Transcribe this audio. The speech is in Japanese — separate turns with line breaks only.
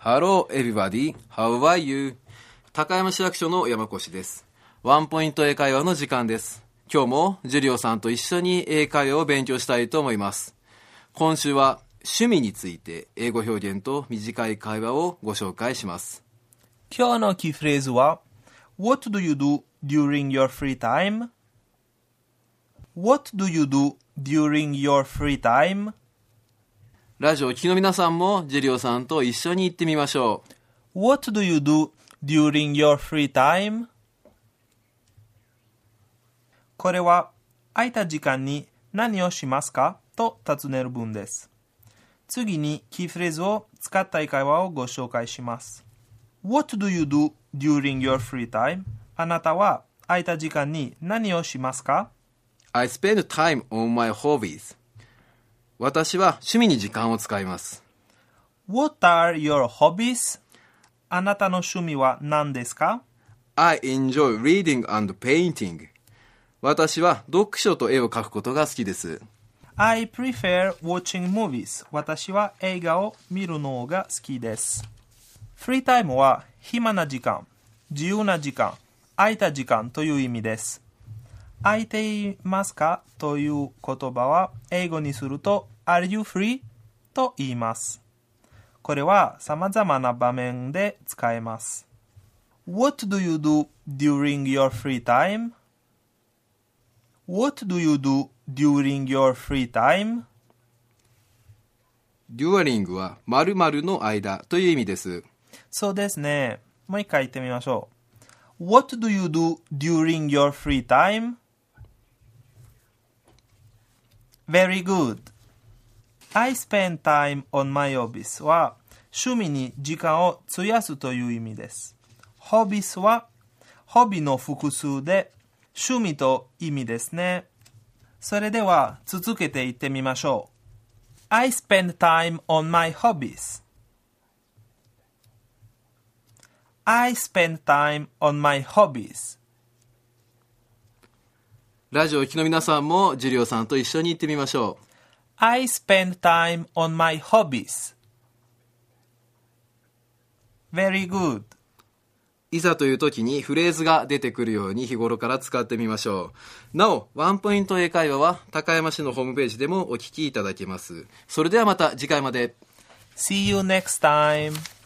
Hello everybody, how are you? 高山市役所の山越です。ワンポイント英会話の時間です。今日もジュリオさんと一緒に英会話を勉強したいと思います。今週は趣味について英語表現と短い会話をご紹介します。
今日のキーフレーズは What do you do during your free time? What do you do during your free time?
ラジオを聴きの皆さんもジュリオさんと一緒に言ってみましょ
う。What do you do during your free time? これは空いた時間に何をしますかと尋ねる文です。次にキーフレーズを使った英会話をご紹介します。What do you do during your free time? あなたは空いた時間に何をしますか？
I spend time on my hobbies. 私は趣味に時間を使います。
What are your hobbies? あなたの趣味は何ですか？
I enjoy reading and painting. 私は読書と絵を描くことが好きです。
I prefer watching movies. 私は映画を見るのが好きです。フリータイムは暇な時間、自由な時間、空いた時間という意味です。空いていますかという言葉は英語にすると Are you free? と言います。これは様々な場面で使えます。What do you do during your free time? What do you do during your free time?
During は〇〇の間という意味です。
そうですね。もう一回言ってみましょう。What do you do during your free time? Very good. I spend time on my hobbies は趣味に時間を費やすという意味です。hobbies はホビの複数で趣味と意味ですね。それでは続けて言ってみましょう。I spend time on my hobbies. I spend time on my hobbies.
ラジオを聴きの皆さんもジュリオさんと一緒に言ってみましょう。
I spend time on my hobbies. Very good.
いざという時にフレーズが出てくるように日頃から使ってみましょう。なお、ワンポイント英会話は高山市のホームページでもお聞きいただけます。それではまた次回まで。
See you next time.